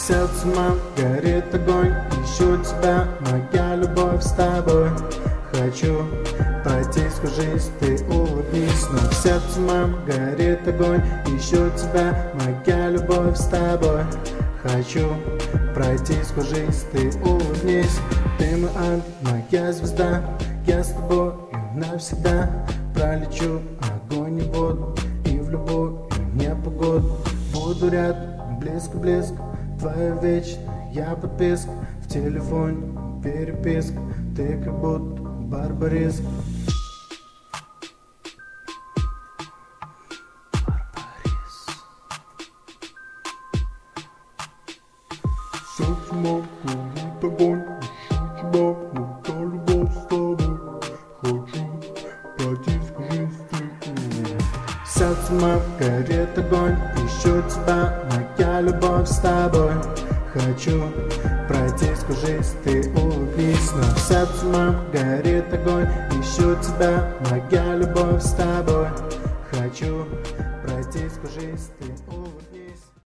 сердце моем горит огонь, ищу тебя, моя любовь с тобой. Хочу пройти сквозь жизнь, ты улыбнись. Но в сердце моем горит огонь, ищу тебя, моя любовь с тобой. Хочу пройти сквозь жизнь, ты улыбнись. Ты мой ангел, моя звезда, я с тобой навсегда. Пролечу огонь и воду, и в любую непогоду. Буду рядом, близко-близко, твоя вечная подписка. В телефоне переписка, ты как будто барбариск. Сердце мое горит огонь, ищу тебя, моя любовь с тобой. Хочу пройти сквозь жизнь, ты улыбнись. Сердце моем горит огонь, ищу тебя, моя любовь с тобой. Хочу пройти сквозь жизнь, ты улыбнись. Но в сердце моем горит огонь, ищу тебя, моя любовь с тобой. Хочу пройти сквозь жизнь, ты улыбнись.